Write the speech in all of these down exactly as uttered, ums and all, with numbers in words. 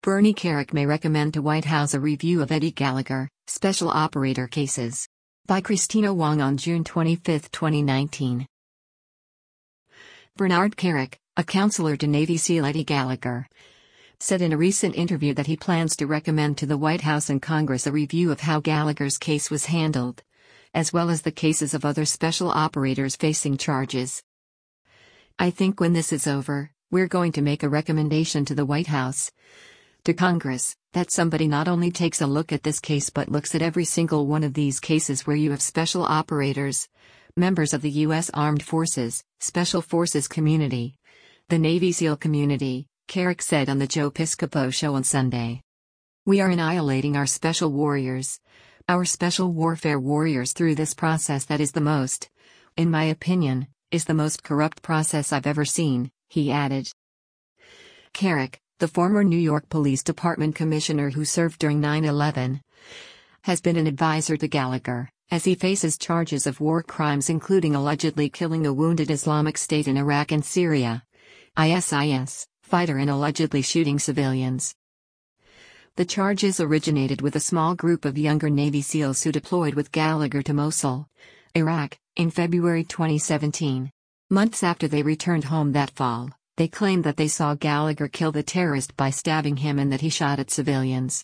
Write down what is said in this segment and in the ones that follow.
Bernie Kerik may recommend to White House a review of Eddie Gallagher, special operator cases. By Christina Wong on June twenty-fifth, twenty nineteen. Bernard Kerik, a counselor to Navy SEAL Eddie Gallagher, said in a recent interview that he plans to recommend to the White House and Congress a review of how Gallagher's case was handled, as well as the cases of other special operators facing charges. "I think when this is over, we're going to make a recommendation to the White House, to Congress, that somebody not only takes a look at this case but looks at every single one of these cases where you have special operators, members of the U S Armed Forces, Special Forces community, the Navy SEAL community," Kerik said on the Joe Piscopo Show on Sunday. "We are annihilating our special warriors, our special warfare warriors through this process that is the most, in my opinion, is the most corrupt process I've ever seen," he added. Kerik, the former New York Police Department commissioner who served during nine eleven, has been an advisor to Gallagher, as he faces charges of war crimes including allegedly killing a wounded Islamic State in Iraq and Syria, I S I S, fighter and allegedly shooting civilians. The charges originated with a small group of younger Navy SEALs who deployed with Gallagher to Mosul, Iraq, in February twenty seventeen. Months after they returned home that fall, they claimed that they saw Gallagher kill the terrorist by stabbing him and that he shot at civilians.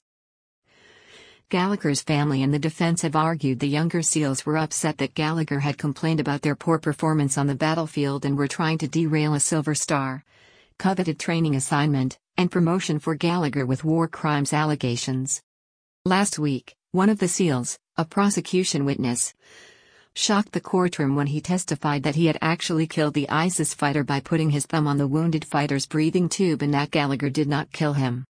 Gallagher's family and the defense have argued the younger SEALs were upset that Gallagher had complained about their poor performance on the battlefield and were trying to derail a Silver Star, coveted training assignment, and promotion for Gallagher with war crimes allegations. Last week, one of the SEALs, a prosecution witness, shocked the courtroom when he testified that he had actually killed the ISIS fighter by putting his thumb on the wounded fighter's breathing tube and that Gallagher did not kill him.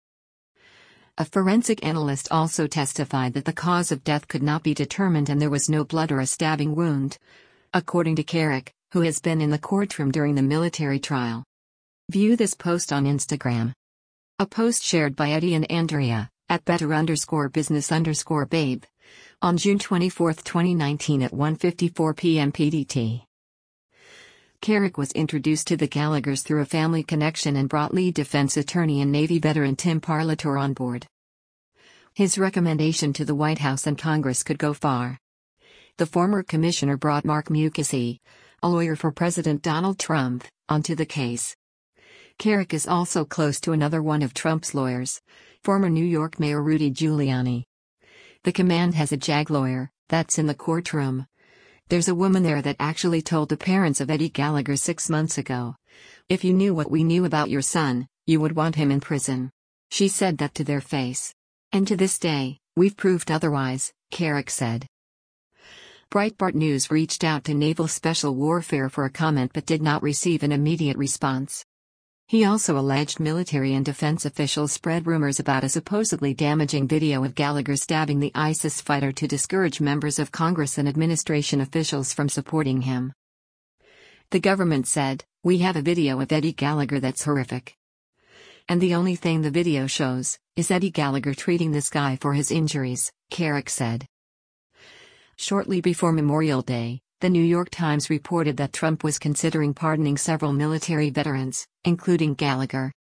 A forensic analyst also testified that the cause of death could not be determined and there was no blood or a stabbing wound, according to Kerik, who has been in the courtroom during the military trial. View this post on Instagram. A post shared by Eddie and Andrea, at better underscore business underscore babe, on June twenty-fourth, twenty nineteen at one fifty-four p m P D T. Kerik was introduced to the Gallaghers through a family connection and brought lead defense attorney and Navy veteran Tim Parlator on board. His recommendation to the White House and Congress could go far. The former commissioner brought Mark Mukasey, a lawyer for President Donald Trump, onto the case. Kerik is also close to another one of Trump's lawyers, former New York Mayor Rudy Giuliani. The command has a JAG lawyer, that's in the courtroom. There's a woman there that actually told the parents of Eddie Gallagher six months ago, "If you knew what we knew about your son, you would want him in prison." She said that to their face. And to this day, we've proved otherwise, Kerik said. Breitbart News reached out to Naval Special Warfare for a comment but did not receive an immediate response. He also alleged military and defense officials spread rumors about a supposedly damaging video of Gallagher stabbing the ISIS fighter to discourage members of Congress and administration officials from supporting him. The government said, "We have a video of Eddie Gallagher that's horrific. And the only thing the video shows is Eddie Gallagher treating this guy for his injuries," Kerik said. Shortly before Memorial Day, The New York Times reported that Trump was considering pardoning several military veterans, including Gallagher.